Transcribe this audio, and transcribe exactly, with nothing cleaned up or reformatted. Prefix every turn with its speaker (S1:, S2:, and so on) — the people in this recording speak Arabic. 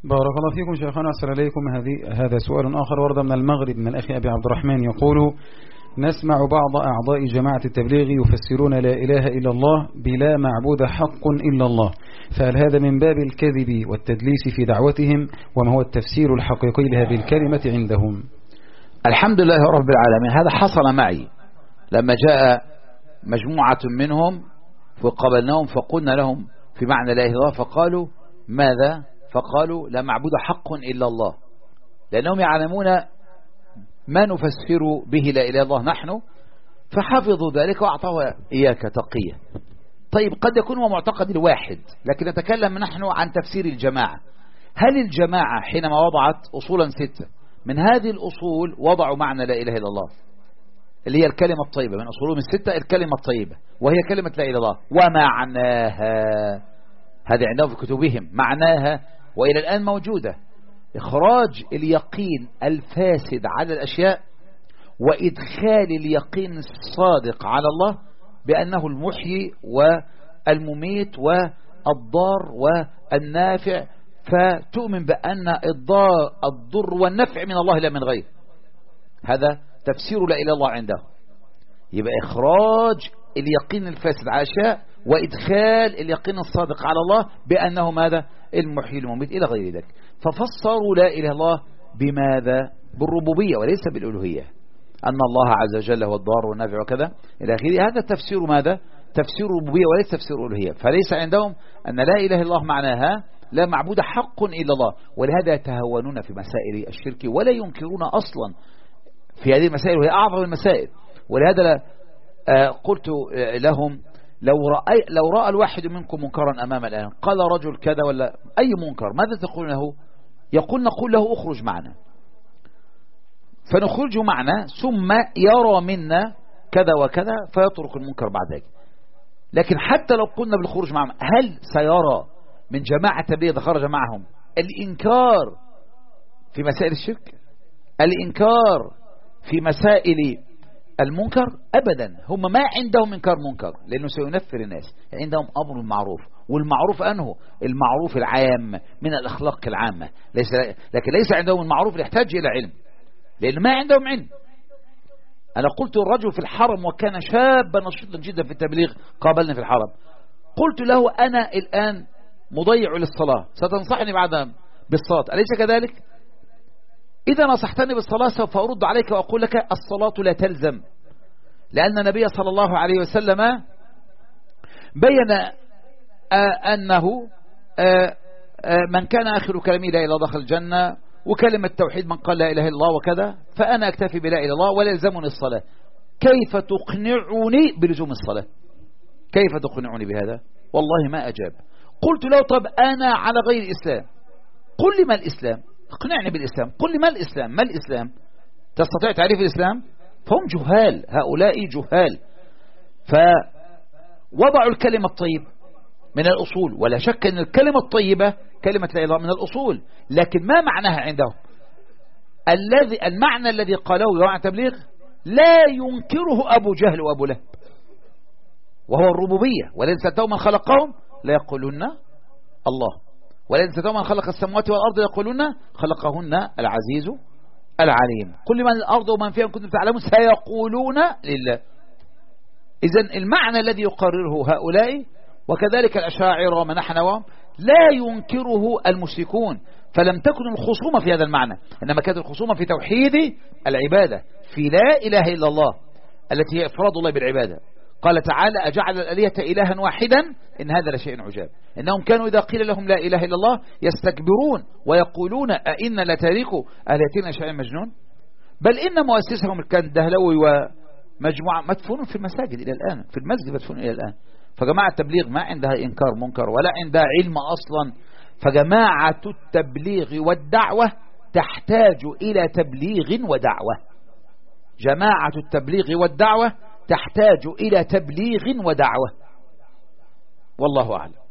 S1: بارك الله فيكم شيخنا، أسأل عليكم. هذه هذا سؤال آخر ورد من المغرب من الأخ أبي عبد الرحمن يقول: نسمع بعض أعضاء جماعة التبليغ يفسرون لا إله إلا الله بلا معبود حق إلا الله، فهل هذا من باب الكذب والتدليس في دعوتهم؟ وما هو التفسير الحقيقي لهذه الكلمة عندهم؟
S2: الحمد لله رب العالمين. هذا حصل معي لما جاء مجموعة منهم فقبلناهم فقلنا لهم في معنى لا إله إلا الله، فقالوا ماذا؟ فقالوا لا معبود حق إلا الله، لأنهم يعلمون ما نفسر به لا إله إلا الله نحن، فحفظوا ذلك وأعطوا إياك تقية. طيب قد يكون هو معتقد الواحد، لكن نتكلم نحن عن تفسير الجماعة. هل الجماعة حينما وضعت أصولا ستة من هذه الأصول وضعوا معنى لا إله إلا الله اللي هي الكلمة الطيبة، من أصولهم الستة الكلمة الطيبة وهي كلمة لا إله إلا الله ومعناها، هذه عندهم في كتبهم معناها وإلى الآن موجودة: إخراج اليقين الفاسد على الأشياء وإدخال اليقين الصادق على الله بأنه المحيي والمميت والضار والنافع، فتؤمن بأن الضار الضر والنفع من الله لا من غير. هذا تفسير لا إله إلا الله عنده. يبقى إخراج اليقين الفاسد على الأشياء وإدخال اليقين الصادق على الله بأنه ماذا؟ المحيي المميت إلى غير ذلك. ففسروا لا إله إلا الله بماذا؟ بالربوبية وليس بالألوهية، أن الله عز وجل هو الضار والنافع وكذا إلى آخره. هذا تفسير ماذا؟ تفسير الربوبية وليس تفسير الألوهية. فليس عندهم أن لا إله إلا الله معناها لا معبود حق إلا الله، ولهذا يتهاونون في مسائل الشرك ولا ينكرون أصلا في هذه المسائل وهي أعظم المسائل. ولهذا قلت لهم: لو رأي لو رأى الواحد منكم منكرا أمام الآن، قال رجل كذا ولا أي منكر، ماذا تقول له؟ يقول: نقول له اخرج معنا، فنخرج معنا ثم يرى منا كذا وكذا فيترك المنكر بعد ذلك. لكن حتى لو قلنا بالخروج معهم، هل سيرى من جماعة تبليغ خرج معهم الإنكار في مسائل الشرك، الإنكار في مسائل المنكر؟ أبدا. هم ما عندهم إنكار منكر لأنه سينفر الناس، عندهم أمر المعروف، والمعروف أنه المعروف العام من الأخلاق العامة، ليس لكن ليس عندهم المعروف اللي يحتاج إلى علم، لأن ما عندهم علم. أنا قلت الرجل في الحرم وكان شابا نشيطا جدا في التبليغ قابلني في الحرم، قلت له: أنا الآن مضيع للصلاة، ستنصحني بعد بالصلاة أليس كذلك؟ إذا نصحتني بالصلاة سوف أرد عليك وأقول لك: الصلاة لا تلزم، لأن النبي صلى الله عليه وسلم بين أنه من كان آخر كلامه لا إله إلا الله دخل الجنة، وكلمة توحيد من قال لا إله إلا الله وكذا، فأنا أكتفي بلا إله إلا الله ولا يلزمني الصلاة. كيف تقنعني بلزوم الصلاة؟ كيف تقنعني بهذا؟ والله ما أجاب. قلت له: طب أنا على غير الإسلام، قل لي ما الإسلام، اقنعني بالإسلام، قل لي ما الإسلام، ما الإسلام؟ تستطيع تعريف الإسلام؟ فهم جهال، هؤلاء جهال. فوضعوا الكلمة الطيبة من الأصول، ولا شك أن الكلمة الطيبة كلمة لا إله إلا الله من الأصول، لكن ما معناها عندهم؟ الذي المعنى الذي قالوه جماعة تبليغ لا ينكره أبو جهل وأبو لهب، وهو الربوبية. ولئن سألتهم من خلقهم لا يقولون الله، ولئن سألتهم من خلق السماوات والأرض يقولون خلقهن العزيز العليم، قل لمن الأرض ومن فيها كنتم تعلمون سيقولون لله. إذن المعنى الذي يقرره هؤلاء وكذلك الأشاعرة ومن نحن لا ينكره المشركون، فلم تكن الخصومة في هذا المعنى، إنما كانت الخصومة في توحيد العبادة، في لا إله إلا الله التي هي إفراد الله بالعبادة. قال تعالى: أجعل الآلهة إلها واحدا إن هذا لشيء عجاب. إنهم كانوا إذا قيل لهم لا إله إلا الله يستكبرون ويقولون أئنا لتاركوا آلهتنا شيء مجنون. بل إن مؤسسهم كان دهلوي ومجموعة مدفون في المساجد إلى الآن، في المسجد مدفون إلى الآن. فجماعة التبليغ ما عندها إنكار منكر ولا عندها علم أصلا. فجماعة التبليغ والدعوة تحتاج إلى تبليغ ودعوة، جماعة التبليغ والدعوة تحتاج إلى تبليغ ودعوة، والله أعلم.